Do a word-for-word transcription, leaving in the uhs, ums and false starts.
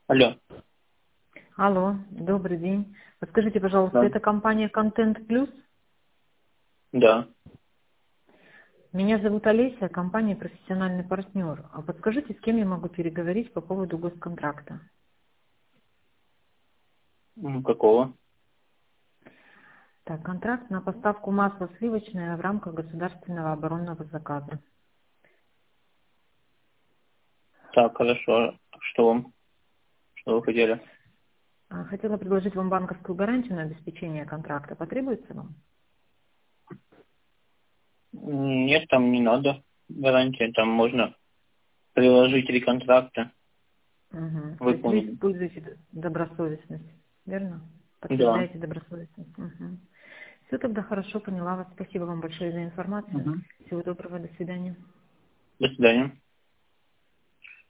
Алло. Алло, добрый день. Подскажите, пожалуйста, Да. это компания Content Plus? Да. Меня зовут Олеся, компания «Профессиональный партнер». А подскажите, с кем я могу переговорить по поводу госконтракта? М, Какого? Так, контракт на поставку масла сливочное в рамках государственного оборонного заказа. Так, хорошо. Что вам? Что вы хотели? А, Хотела предложить вам банковскую гарантию на обеспечение контракта. Потребуется вам? М, Нет, там не надо гарантии. Там можно приложить три контракта. Угу. То есть вы Выполнить. используете д- добросовестность, верно? Да. Подтверждаете добросовестность. Угу. Все тогда хорошо, поняла вас. Спасибо вам большое за информацию. Мгм. Всего доброго, до свидания. До свидания.